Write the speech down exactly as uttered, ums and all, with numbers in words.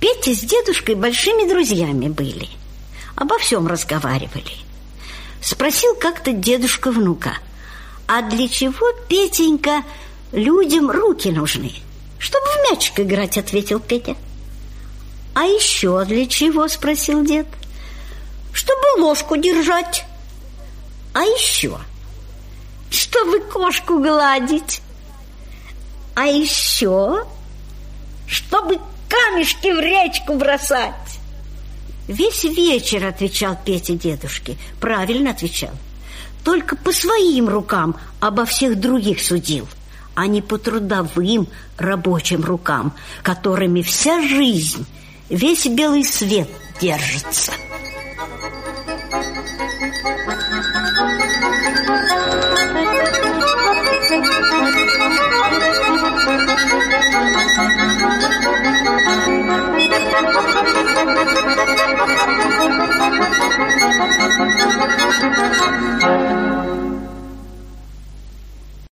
Петя с дедушкой большими друзьями были. Обо всем разговаривали. Спросил как-то дедушка внука: а для чего, Петенька, людям руки нужны? Чтобы в мячик играть, ответил Петя. А еще для чего, спросил дед. Чтобы ложку держать. А еще? Чтобы кошку гладить. А еще? Чтобы камешки в речку бросать. Весь вечер отвечал Петя дедушке. Правильно отвечал. Только по своим рукам обо всех других судил, а не по трудовым рабочим рукам, которыми вся жизнь, весь белый свет держится.